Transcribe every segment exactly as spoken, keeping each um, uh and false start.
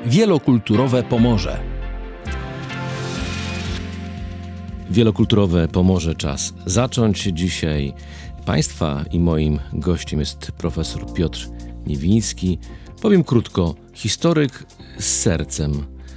Wielokulturowe Pomorze. Wielokulturowe Pomorze czas zacząć. Dzisiaj Państwa i moim gościem jest profesor Piotr Niewiński. Powiem krótko, historyk z sercem.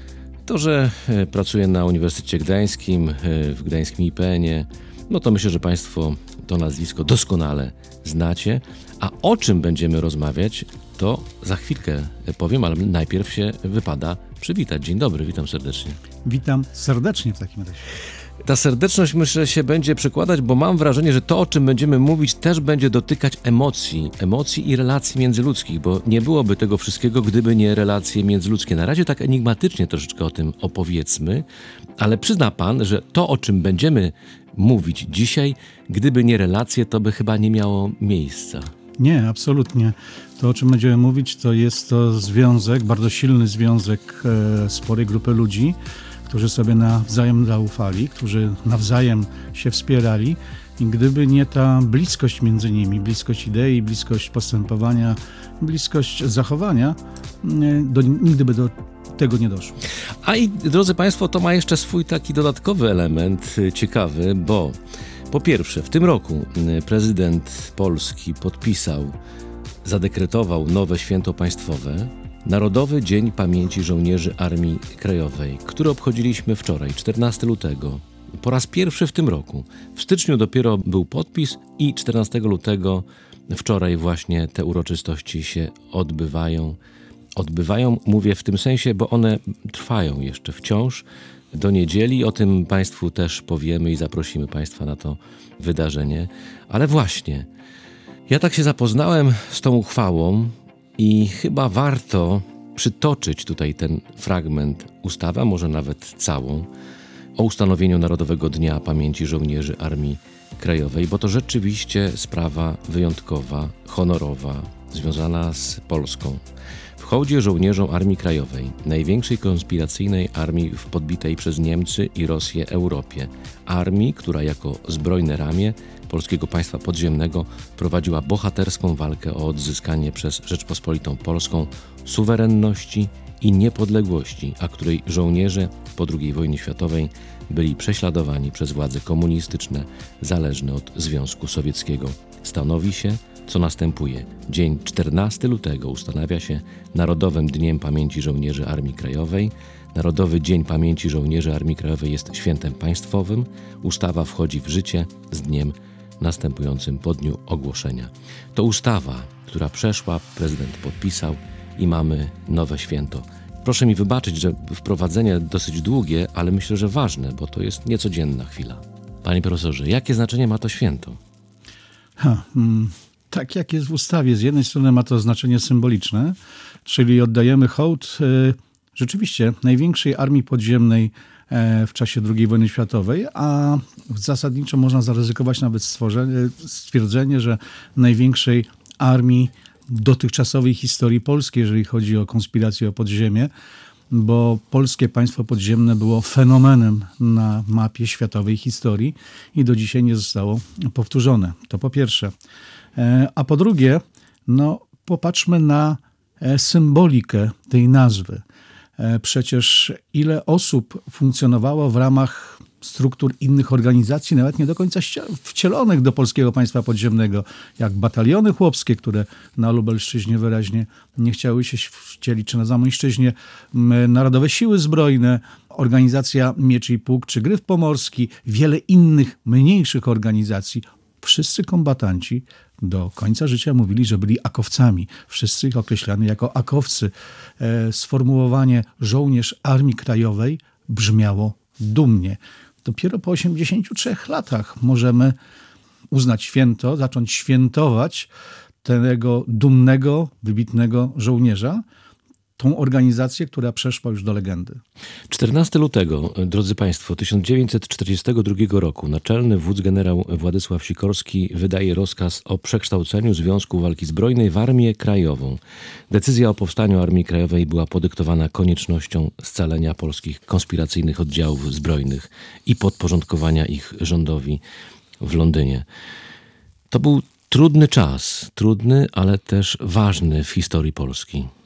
To, że pracuje na Uniwersytecie Gdańskim, w Gdańskim I P N-ie, no to myślę, że Państwo to nazwisko doskonale znacie. A o czym będziemy rozmawiać, to za chwilkę powiem, ale najpierw się wypada przywitać. Dzień dobry, witam serdecznie. Witam serdecznie w takim razie. Ta serdeczność, myślę, się będzie przekładać, bo mam wrażenie, że to, o czym będziemy mówić, też będzie dotykać emocji, emocji i relacji międzyludzkich, bo nie byłoby tego wszystkiego, gdyby nie relacje międzyludzkie. Na razie tak enigmatycznie troszeczkę o tym opowiedzmy, ale przyzna pan, że to, o czym będziemy mówić dzisiaj, gdyby nie relacje, to by chyba nie miało miejsca. Nie, absolutnie. To, o czym będziemy mówić, to jest to związek, bardzo silny związek e, sporej grupy ludzi, którzy sobie nawzajem zaufali, którzy nawzajem się wspierali i gdyby nie ta bliskość między nimi, bliskość idei, bliskość postępowania, bliskość zachowania, do, nigdy by do tego nie doszło. A i drodzy Państwo, to ma jeszcze swój taki dodatkowy element ciekawy, bo po pierwsze w tym roku prezydent Polski podpisał, zadekretował nowe święto państwowe, Narodowy Dzień Pamięci Żołnierzy Armii Krajowej, który obchodziliśmy wczoraj, czternastego lutego. Po raz pierwszy w tym roku. W styczniu dopiero był podpis i czternastego lutego wczoraj właśnie te uroczystości się odbywają. Odbywają, mówię w tym sensie, bo one trwają jeszcze wciąż do niedzieli. O tym Państwu też powiemy i zaprosimy Państwa na to wydarzenie. Ale właśnie, ja tak się zapoznałem z tą uchwałą, i chyba warto przytoczyć tutaj ten fragment ustawy, a może nawet całą, o ustanowieniu Narodowego Dnia Pamięci Żołnierzy Armii Krajowej, bo to rzeczywiście sprawa wyjątkowa, honorowa, związana z Polską. W hołdzie żołnierzom Armii Krajowej, największej konspiracyjnej armii w podbitej przez Niemcy i Rosję Europie, armii, która jako zbrojne ramię polskiego państwa podziemnego prowadziła bohaterską walkę o odzyskanie przez Rzeczpospolitą Polską suwerenności i niepodległości, a której żołnierze po drugiej wojnie światowej byli prześladowani przez władze komunistyczne zależne od Związku Sowieckiego. Stanowi się, co następuje. Dzień czternastego lutego ustanawia się Narodowym Dniem Pamięci Żołnierzy Armii Krajowej. Narodowy Dzień Pamięci Żołnierzy Armii Krajowej jest świętem państwowym. Ustawa wchodzi w życie z dniem następującym po dniu ogłoszenia. To ustawa, która przeszła, prezydent podpisał i mamy nowe święto. Proszę mi wybaczyć, że wprowadzenie dosyć długie, ale myślę, że ważne, bo to jest niecodzienna chwila. Panie profesorze, jakie znaczenie ma to święto? Ha, mm, tak jak jest w ustawie. Z jednej strony ma to znaczenie symboliczne, czyli oddajemy hołd y, rzeczywiście największej armii podziemnej w czasie drugiej wojny światowej, a zasadniczo można zaryzykować nawet stwierdzenie, że największej armii dotychczasowej historii polskiej, jeżeli chodzi o konspirację o podziemie, bo polskie państwo podziemne było fenomenem na mapie światowej historii i do dzisiaj nie zostało powtórzone. To po pierwsze. A po drugie, no popatrzmy na symbolikę tej nazwy. Przecież ile osób funkcjonowało w ramach struktur innych organizacji, nawet nie do końca wcielonych do polskiego państwa podziemnego, jak bataliony chłopskie, które na Lubelszczyźnie wyraźnie nie chciały się wcielić, czy na Zamojszczyźnie, Narodowe Siły Zbrojne, organizacja Mieczy i Pług, czy Gryf Pomorski, wiele innych, mniejszych organizacji. Wszyscy kombatanci do końca życia mówili, że byli akowcami. Wszyscy ich określano jako akowcy. E, sformułowanie żołnierz Armii Krajowej brzmiało dumnie. Dopiero po osiemdziesięciu trzech latach możemy uznać święto, zacząć świętować tego dumnego, wybitnego żołnierza, tą organizację, która przeszła już do legendy. czternastego lutego, drodzy Państwo, tysiąc dziewięćset czterdziestego drugiego roku naczelny wódz generał Władysław Sikorski wydaje rozkaz o przekształceniu Związku Walki Zbrojnej w Armię Krajową. Decyzja o powstaniu Armii Krajowej była podyktowana koniecznością scalenia polskich konspiracyjnych oddziałów zbrojnych i podporządkowania ich rządowi w Londynie. To był trudny czas, trudny, ale też ważny w historii Polski.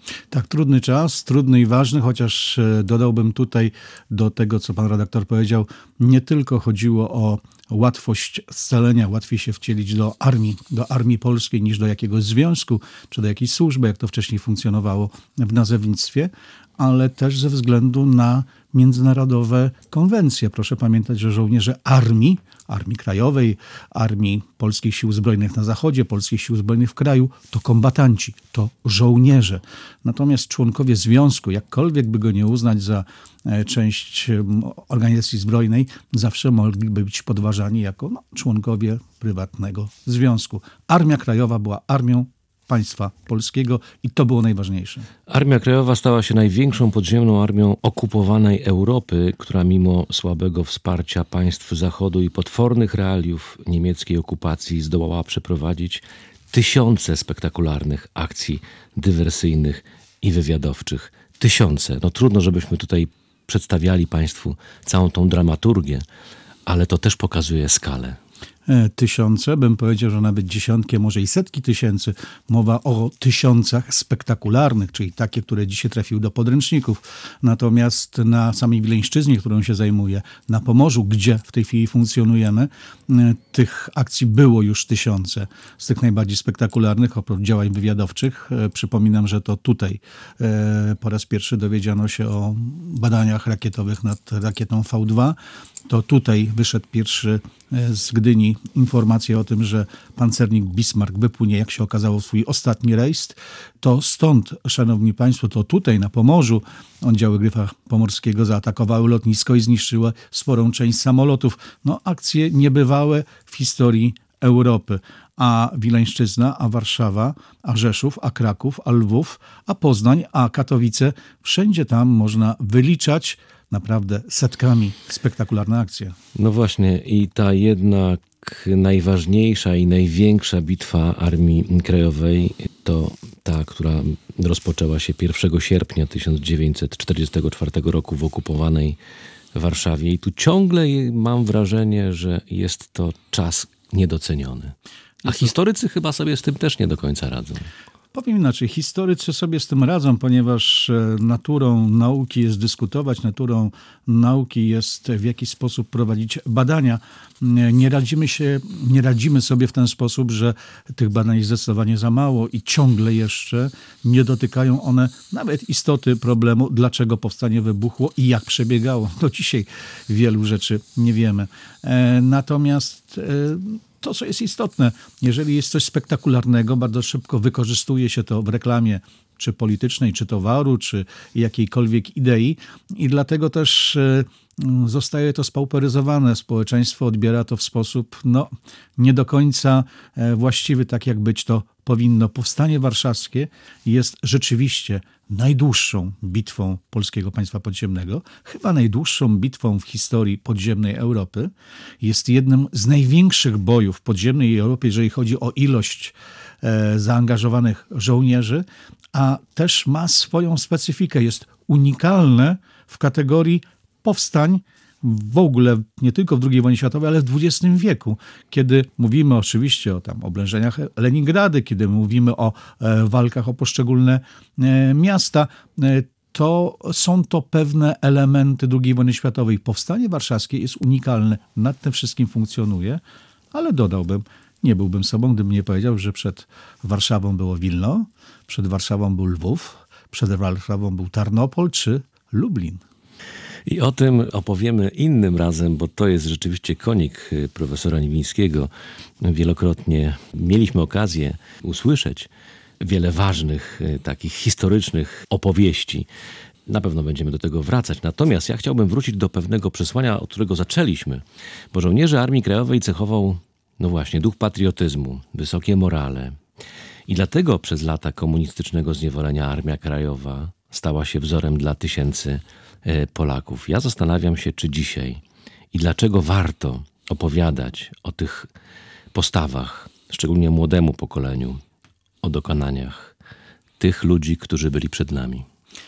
Tak, trudny czas, trudny i ważny, chociaż dodałbym tutaj do tego, co pan redaktor powiedział, nie tylko chodziło o łatwość scalenia, łatwiej się wcielić do armii, do armii polskiej niż do jakiegoś związku, czy do jakiejś służby, jak to wcześniej funkcjonowało w nazewnictwie, ale też ze względu na międzynarodowe konwencje. Proszę pamiętać, że żołnierze armii, Armii Krajowej, Armii Polskich Sił Zbrojnych na Zachodzie, Polskich Sił Zbrojnych w kraju, to kombatanci, to żołnierze. Natomiast członkowie związku, jakkolwiek by go nie uznać za część organizacji zbrojnej, zawsze mogliby być podważani jako no, członkowie prywatnego związku. Armia Krajowa była armią państwa polskiego i to było najważniejsze. Armia Krajowa stała się największą podziemną armią okupowanej Europy, która mimo słabego wsparcia państw Zachodu i potwornych realiów niemieckiej okupacji zdołała przeprowadzić tysiące spektakularnych akcji dywersyjnych i wywiadowczych. Tysiące. No trudno, żebyśmy tutaj przedstawiali państwu całą tą dramaturgię, ale to też pokazuje skalę. Tysiące, bym powiedział, że nawet dziesiątki, może i setki tysięcy. Mowa o tysiącach spektakularnych, czyli takie, które dzisiaj trafiły do podręczników. Natomiast na samej Wileńszczyźnie, którą się zajmuję, na Pomorzu, gdzie w tej chwili funkcjonujemy, tych akcji było już tysiące. Z tych najbardziej spektakularnych, oprócz działań wywiadowczych, przypominam, że to tutaj po raz pierwszy dowiedziano się o badaniach rakietowych nad rakietą V dwa. To tutaj wyszedł pierwszy z Gdyni informacja o tym, że pancernik Bismarck wypłynie, jak się okazało, w swój ostatni rejs. To stąd, szanowni państwo, to tutaj na Pomorzu oddziały Gryfa Pomorskiego zaatakowały lotnisko i zniszczyły sporą część samolotów. No, akcje niebywałe w historii Europy. A Wileńszczyzna, a Warszawa, a Rzeszów, a Kraków, a Lwów, a Poznań, a Katowice. Wszędzie tam można wyliczać naprawdę setkami spektakularne akcje. No właśnie i ta jednak najważniejsza i największa bitwa Armii Krajowej to ta, która rozpoczęła się pierwszego sierpnia tysiąc dziewięćset czterdziestego czwartego roku w okupowanej Warszawie. I tu ciągle mam wrażenie, że jest to czas niedoceniony. A historycy chyba sobie z tym też nie do końca radzą. Powiem inaczej, historycy sobie z tym radzą, ponieważ naturą nauki jest dyskutować, naturą nauki jest w jakiś sposób prowadzić badania. Nie radzimy się, nie radzimy sobie w ten sposób, że tych badań jest zdecydowanie za mało i ciągle jeszcze nie dotykają one nawet istoty problemu, dlaczego powstanie wybuchło i jak przebiegało. Do dzisiaj wielu rzeczy nie wiemy. Natomiast to, co jest istotne, jeżeli jest coś spektakularnego, bardzo szybko wykorzystuje się to w reklamie, czy politycznej, czy towaru, czy jakiejkolwiek idei i dlatego też zostaje to spauperyzowane. Społeczeństwo odbiera to w sposób no, nie do końca właściwy, tak jak być to powinno. Powstanie Warszawskie jest rzeczywiście najdłuższą bitwą polskiego państwa podziemnego, chyba najdłuższą bitwą w historii podziemnej Europy. Jest jednym z największych bojów w podziemnej Europie, jeżeli chodzi o ilość e, zaangażowanych żołnierzy, a też ma swoją specyfikę. Jest unikalne w kategorii powstań w ogóle nie tylko w drugiej wojnie światowej, ale w dwudziestym wieku, kiedy mówimy oczywiście o tam oblężeniach Leningrady, kiedy mówimy o e, walkach o poszczególne e, miasta, e, to są to pewne elementy drugiej wojny światowej. Powstanie warszawskie jest unikalne, nad tym wszystkim funkcjonuje, ale dodałbym, nie byłbym sobą, gdybym nie powiedział, że przed Warszawą było Wilno, przed Warszawą był Lwów, przed Warszawą był Tarnopol czy Lublin. I o tym opowiemy innym razem, bo to jest rzeczywiście konik profesora Niwińskiego. Wielokrotnie mieliśmy okazję usłyszeć wiele ważnych, takich historycznych opowieści. Na pewno będziemy do tego wracać. Natomiast ja chciałbym wrócić do pewnego przesłania, od którego zaczęliśmy. Bo żołnierzy Armii Krajowej cechował, no właśnie, duch patriotyzmu, wysokie morale. I dlatego przez lata komunistycznego zniewolenia Armia Krajowa stała się wzorem dla tysięcy Polaków. Ja zastanawiam się, czy dzisiaj i dlaczego warto opowiadać o tych postawach, szczególnie młodemu pokoleniu, o dokonaniach tych ludzi, którzy byli przed nami.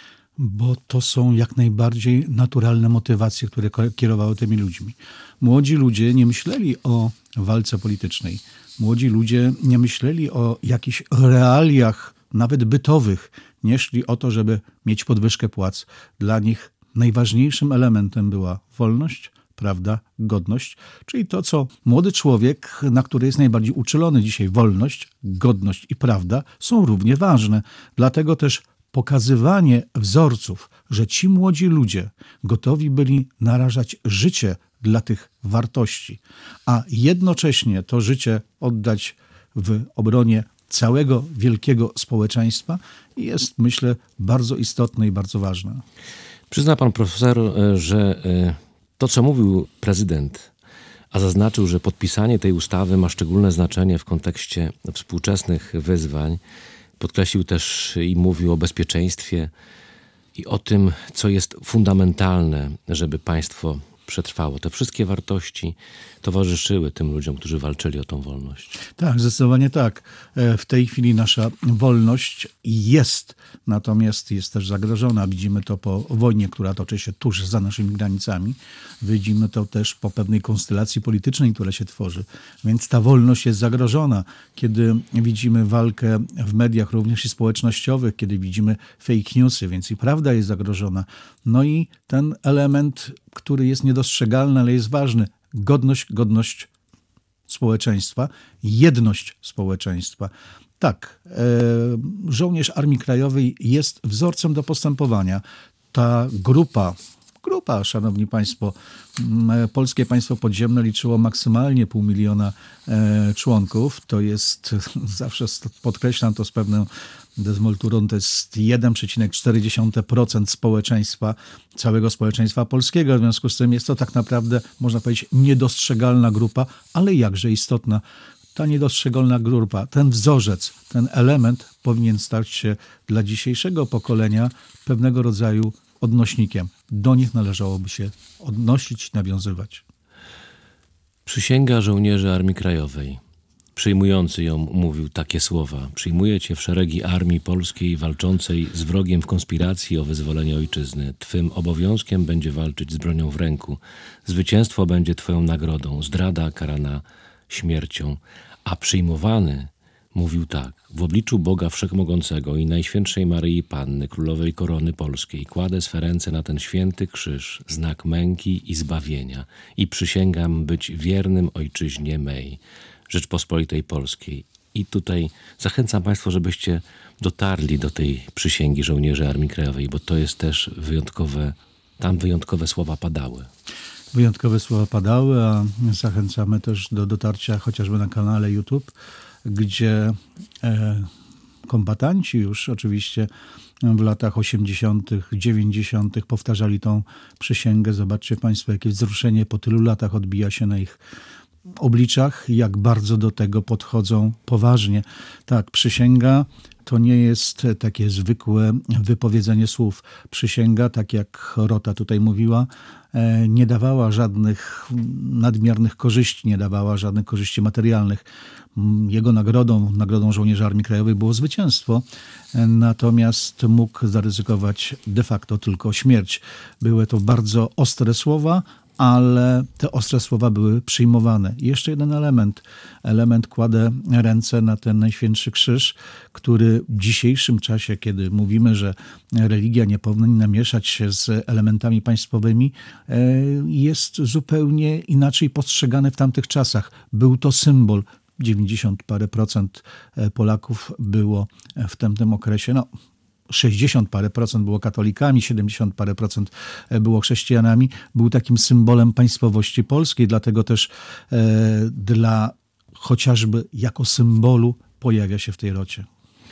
Bo to są jak najbardziej naturalne motywacje, które kierowały tymi ludźmi. Młodzi ludzie nie myśleli o walce politycznej. Młodzi ludzie nie myśleli o jakichś realiach, nawet bytowych. nie szli o to, żeby mieć podwyżkę płac. Dla nich najważniejszym elementem była wolność, prawda, godność, czyli to, co młody człowiek, na który jest najbardziej uczulony dzisiaj, wolność, godność i prawda, są równie ważne. Dlatego też pokazywanie wzorców, że ci młodzi ludzie gotowi byli narażać życie dla tych wartości, a jednocześnie to życie oddać w obronie całego wielkiego społeczeństwa, jest, myślę, bardzo istotne i bardzo ważne. Przyzna pan profesor, że to, co mówił prezydent, a zaznaczył, że podpisanie tej ustawy ma szczególne znaczenie w kontekście współczesnych wyzwań, podkreślił też i mówił o bezpieczeństwie i o tym, co jest fundamentalne, żeby państwo przetrwało. Te wszystkie wartości towarzyszyły tym ludziom, którzy walczyli o tą wolność. Tak, zdecydowanie tak. W tej chwili nasza wolność jest, natomiast jest też zagrożona. Widzimy to po wojnie, która toczy się tuż za naszymi granicami. Widzimy to też po pewnej konstelacji politycznej, która się tworzy. Więc ta wolność jest zagrożona. Kiedy widzimy walkę w mediach również i społecznościowych, kiedy widzimy fake newsy, więc i prawda jest zagrożona. No i ten element, który jest niedostrzegalny, ale jest ważny. Godność, godność społeczeństwa, jedność społeczeństwa. Tak, e, żołnierz Armii Krajowej jest wzorcem do postępowania. Ta grupa, grupa, szanowni państwo, Polskie Państwo Podziemne liczyło maksymalnie pół miliona e, członków. To jest, zawsze podkreślam to z pewną dezmolturą, to jest jeden przecinek cztery procent społeczeństwa, całego społeczeństwa polskiego. W związku z tym jest to tak naprawdę, można powiedzieć, niedostrzegalna grupa, ale jakże istotna. Ta niedostrzegalna grupa, ten wzorzec, ten element powinien stać się dla dzisiejszego pokolenia pewnego rodzaju odnośnikiem. Do nich należałoby się odnosić, nawiązywać. Przysięga żołnierzy Armii Krajowej. Przyjmujący ją mówił takie słowa. Przyjmuję cię w szeregi armii polskiej walczącej z wrogiem w konspiracji o wyzwolenie ojczyzny. Twym obowiązkiem będzie walczyć z bronią w ręku. Zwycięstwo będzie twoją nagrodą. Zdrada karana śmiercią. A przyjmowany mówił tak. W obliczu Boga Wszechmogącego i Najświętszej Maryi Panny, Królowej Korony Polskiej, kładę swe ręce na ten święty krzyż, znak męki i zbawienia i przysięgam być wiernym ojczyźnie mej, Rzeczpospolitej Polskiej. I tutaj zachęcam państwa, żebyście dotarli do tej przysięgi żołnierzy Armii Krajowej, bo to jest też wyjątkowe, tam wyjątkowe słowa padały. Wyjątkowe słowa padały, a zachęcamy też do dotarcia chociażby na kanale YouTube, gdzie e, kombatanci już oczywiście w latach osiemdziesiątych, dziewięćdziesiątych powtarzali tą przysięgę. Zobaczcie państwo, jakie wzruszenie po tylu latach odbija się na ich obliczach, jak bardzo do tego podchodzą poważnie. Tak, przysięga to nie jest takie zwykłe wypowiedzenie słów. Przysięga, tak jak Rota tutaj mówiła, nie dawała żadnych nadmiernych korzyści, nie dawała żadnych korzyści materialnych. Jego nagrodą, nagrodą żołnierza Armii Krajowej było zwycięstwo, natomiast mógł zaryzykować de facto tylko śmierć. Były to bardzo ostre słowa, ale te ostre słowa były przyjmowane. I jeszcze jeden element. Element kładę ręce na ten Najświętszy Krzyż, który w dzisiejszym czasie, kiedy mówimy, że religia nie powinna mieszać się z elementami państwowymi, jest zupełnie inaczej postrzegany w tamtych czasach. Był to symbol. dziewięćdziesiąt parę procent Polaków było w tamtym okresie. No, sześćdziesiąt parę procent było katolikami, siedemdziesiąt parę procent było chrześcijanami, był takim symbolem państwowości polskiej, dlatego też e, dla chociażby jako symbolu pojawia się w tej rocie.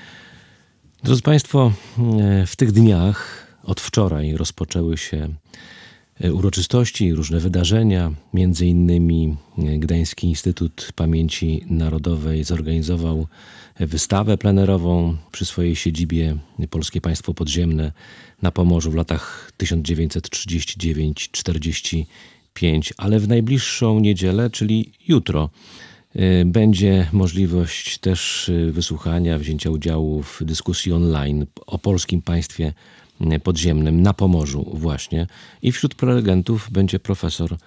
Drodzy państwo, w tych dniach od wczoraj rozpoczęły się uroczystości, różne wydarzenia. Między innymi Gdański Instytut Pamięci Narodowej zorganizował wystawę plenerową przy swojej siedzibie Polskie Państwo Podziemne na Pomorzu w latach tysiąc dziewięćset trzydziesty dziewiąty czterdziesty piąty, ale w najbliższą niedzielę, czyli jutro, będzie możliwość też wysłuchania, wzięcia udziału w dyskusji online o polskim państwie podziemnym na Pomorzu właśnie. I wśród prelegentów będzie profesor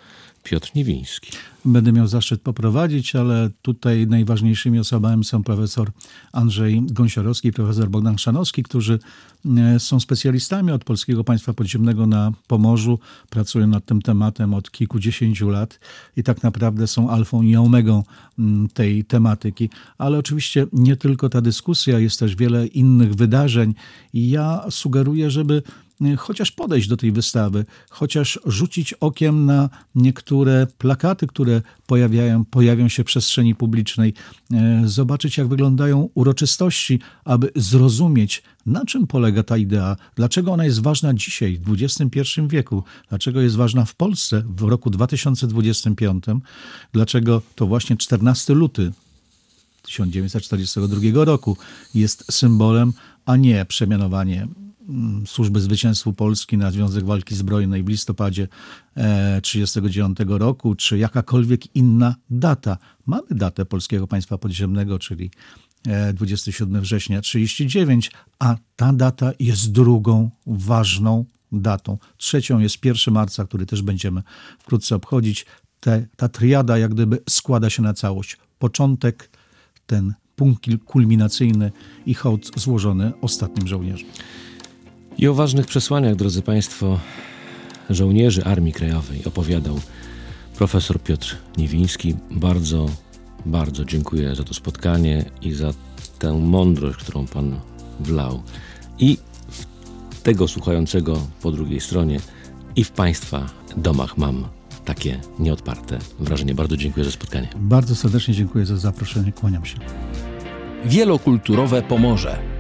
Piotr Niwiński. Będę miał zaszczyt poprowadzić, ale tutaj najważniejszymi osobami są profesor Andrzej Gąsiorowski i profesor Bogdan Chrzanowski, którzy są specjalistami od Polskiego Państwa Podziemnego na Pomorzu, pracują nad tym tematem od kilkudziesięciu lat i tak naprawdę są alfą i omegą tej tematyki. Ale oczywiście nie tylko ta dyskusja, jest też wiele innych wydarzeń i ja sugeruję, żeby chociaż podejść do tej wystawy, chociaż rzucić okiem na niektóre plakaty, które pojawiają, pojawią się w przestrzeni publicznej, zobaczyć, jak wyglądają uroczystości, aby zrozumieć, na czym polega ta idea, dlaczego ona jest ważna dzisiaj, w dwudziestym pierwszym wieku, dlaczego jest ważna w Polsce w roku dwa tysiące dwudziestym piątym, dlaczego to właśnie czternastego lutego tysiąc dziewięćset czterdziestego drugiego roku jest symbolem, a nie przemianowanie Służby Zwycięstwu Polski na Związek Walki Zbrojnej w listopadzie tysiąc dziewięćset trzydziestego dziewiątego roku, czy jakakolwiek inna data. Mamy datę Polskiego Państwa Podziemnego, czyli dwudziestego siódmego września tysiąc dziewięćset trzydziestego dziewiątego, a ta data jest drugą ważną datą. Trzecią jest pierwszego marca, który też będziemy wkrótce obchodzić. Te, ta triada jak gdyby składa się na całość. Początek, ten punkt kulminacyjny i hołd złożony ostatnim żołnierzom. I o ważnych przesłaniach, drodzy Państwo, żołnierzy Armii Krajowej opowiadał profesor Piotr Niwiński. Bardzo, bardzo dziękuję za to spotkanie i za tę mądrość, którą Pan wlał. I w tego słuchającego po drugiej stronie i w Państwa domach mam takie nieodparte wrażenie. Bardzo dziękuję za spotkanie. Bardzo serdecznie dziękuję za zaproszenie. Kłaniam się. Wielokulturowe Pomorze.